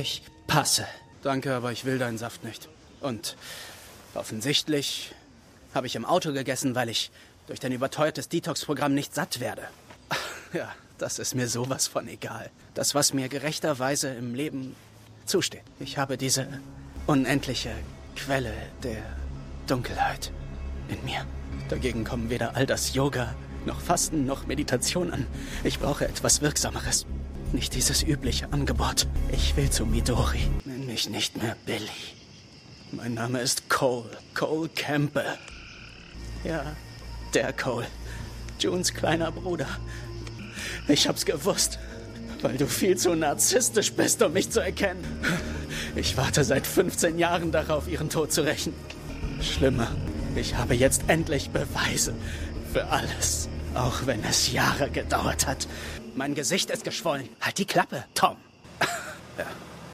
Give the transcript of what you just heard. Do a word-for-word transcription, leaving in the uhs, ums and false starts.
Ich passe. Danke, aber ich will deinen Saft nicht. Und offensichtlich habe ich im Auto gegessen, weil ich durch dein überteuertes Detox-Programm nicht satt werde. Ja, das ist mir sowas von egal. Das, was mir gerechterweise im Leben zusteht. Ich habe diese unendliche Quelle der Dunkelheit in mir. Dagegen kommen weder all das Yoga, noch Fasten, noch Meditation an. Ich brauche etwas Wirksameres. Nicht dieses übliche Angebot. Ich will zu Midori. Nenn mich nicht mehr Billy. Mein Name ist Cole. Cole Campbell. Ja, der Cole. Junes kleiner Bruder. Ich hab's gewusst. Weil du viel zu narzisstisch bist, um mich zu erkennen. Ich warte seit fünfzehn Jahren darauf, ihren Tod zu rächen. Schlimmer. Ich habe jetzt endlich Beweise für alles. Auch wenn es Jahre gedauert hat. Mein Gesicht ist geschwollen. Halt die Klappe, Tom. Ja.